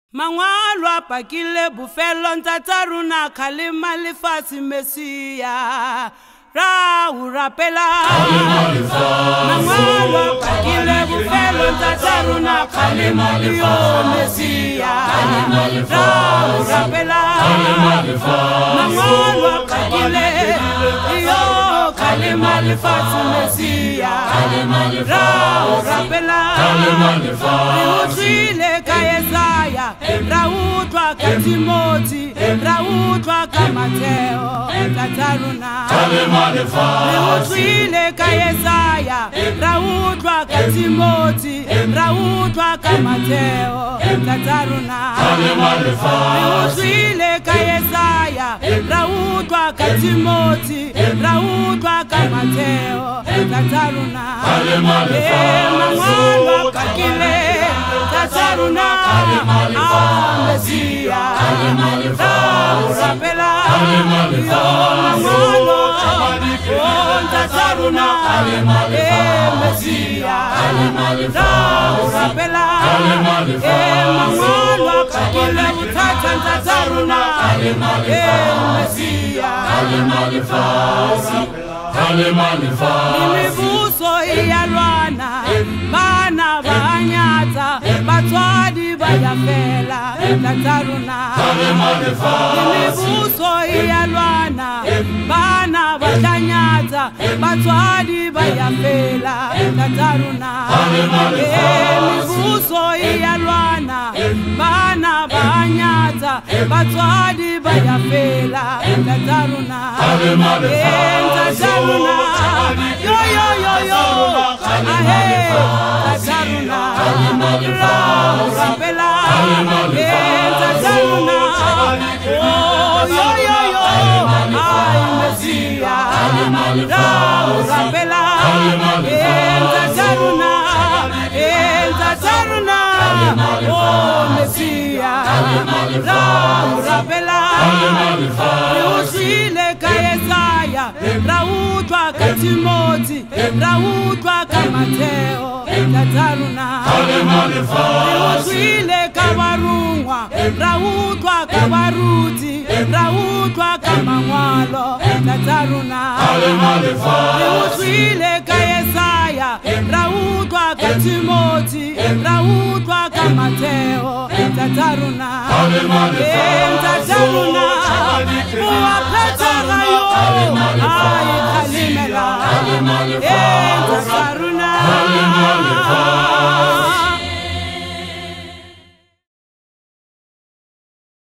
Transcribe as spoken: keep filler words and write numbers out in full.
Mangwalo a pakile bufelo ntataruna kalima lifasi mesia ra urapela Mangwalo a pakile bufelo ntataruna kalima liyo mesia ra urapela Mangwalo a pakile iyo kalima lifasi mesia ra urapela Riutile kaesaya Rautwa ka Timothy, Rautwa ka Mateo, Tataruna. Riutile ka Yesaya, Rautwa ka Timothy, Rautwa ka Mateo, Tataruna. Riutile ka Yesaya, Rautwa ka Timothy, Rautwa ka Mateo, Tataruna. Mangwalo pakile, Tataruna. Mesia, Urapela, Mangwalo, Tataruna, Mesia, Urapela, Mangwalo, Kakile, Tataruna, Mesia, Imibuso iyalwana, bana banyata, batwadi bayafela, Tataruna. Imibuso iyalwana, bana batanyata, batwadi bayafela, Tataruna. Imibuso iyalwana, bana banyata, batwadi bayafela, Tataruna. Tataruna, yo yo yo yo, ahe, Tataruna, Urapela, Tataruna, oh yo yo yo, ay Mesia, Urapela, Tataruna, Tataruna, oh Mesia, Urapela, Riutile ka Yesaya, Rautwa ka Timothy, Rautwa ka Mateo, Tataruna. Riutile ka Barungwa, Rautwa ka Baruti, Rautwa ka Mangwalo, Tataruna. Riutile ka Yesaya, Rautwa ka Timothy, Rautwa ka Mateo, Tataruna. Tataruna, Uapetara yo, ay Kalimela, Tataruna.